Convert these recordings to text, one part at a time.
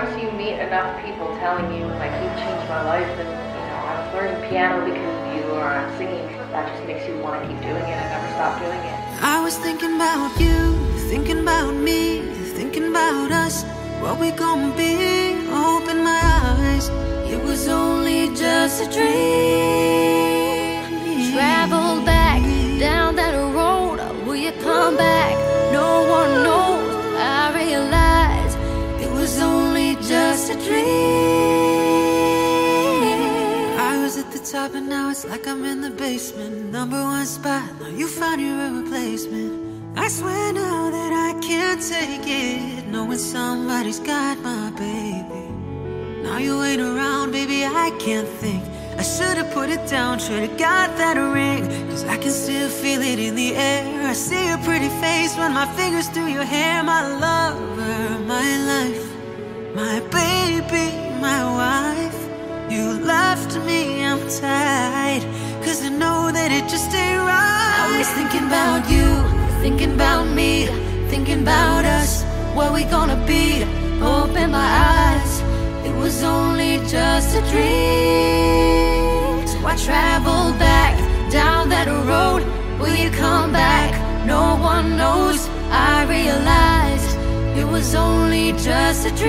once you meet enough people telling you, like, you changed my life, and, you know, I was learning piano because of you, or I'm singing, that just makes you want to keep doing it and never stop doing it. I was thinking about you, thinking about me, thinking about us, what we gonna be. Open my eyes, it was only just a dream. Travel back down that road, will you come back? No one knows. I realized it was only just a dream. I was at the top and now it's like I'm in the basement. #1 spot, now you found your replacement. I swear now that I can't take it, knowing somebody's got my baby. Now you ain't around, baby, I can't think. I should've put it down, should've got that ring, 'cause I can still feel it in the air. I see your pretty face, run my fingers through your hair. My lover, my life, my baby, my wife. You left me, I'm tired, 'cause I know that it just ain't right. I was thinking about you, thinking about me, thinking about us, what we gonna be. Open my eyes, it was only just a dream. So I traveled back down that road, will you come back? No one knows. I realized it was only just a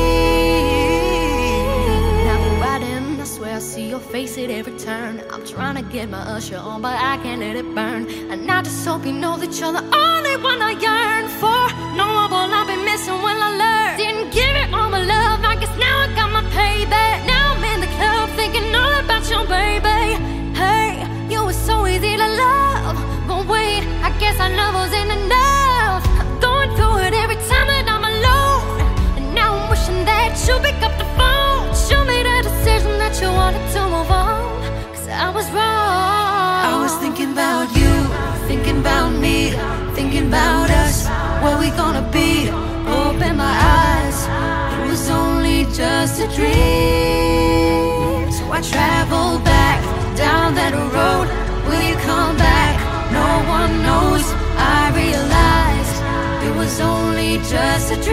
dream. Now we're riding, I swear I see your face at every turn. I'm trying to get my usher on, but I can't let it burn. And I just hope you know that you're the only one I yearn for. No one will I be missing when I learn. Didn't give it all my love, I guess now I got my payback. Now I'm in the club thinking all about your baby. Hey, you were so easy to love, but wait, I guess our love wasn't enough. I'm going through it every time that I'm alone, and now I'm wishing that you pick up the phone. Show me the decision that you wanted to move on, 'cause I was wrong. I was thinking about you, thinking about me, thinking about us, what we gonna be. Open my eyes, it was only just a dream. So I traveled back down that road, will you come back? No one knows. I realized it was only just a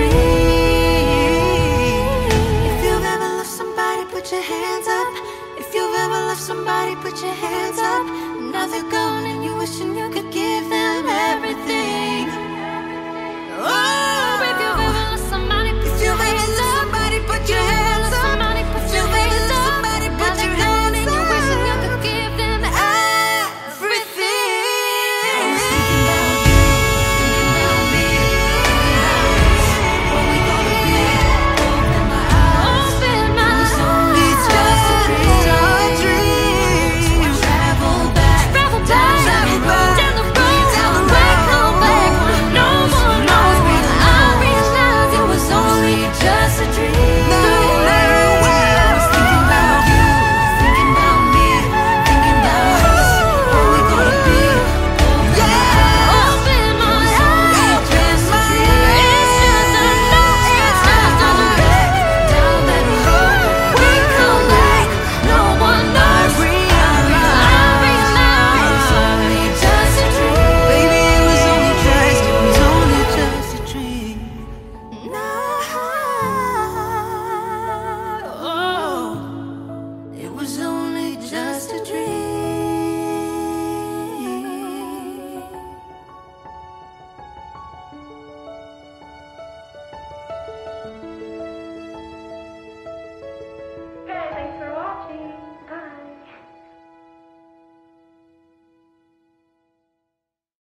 dream. If you've ever loved somebody, put your hands up. If you've ever loved somebody, put your hands up. Now they're gone and you wishing you could give them everything. Oh, if you've ever loved somebody, put your hands up. Put your hands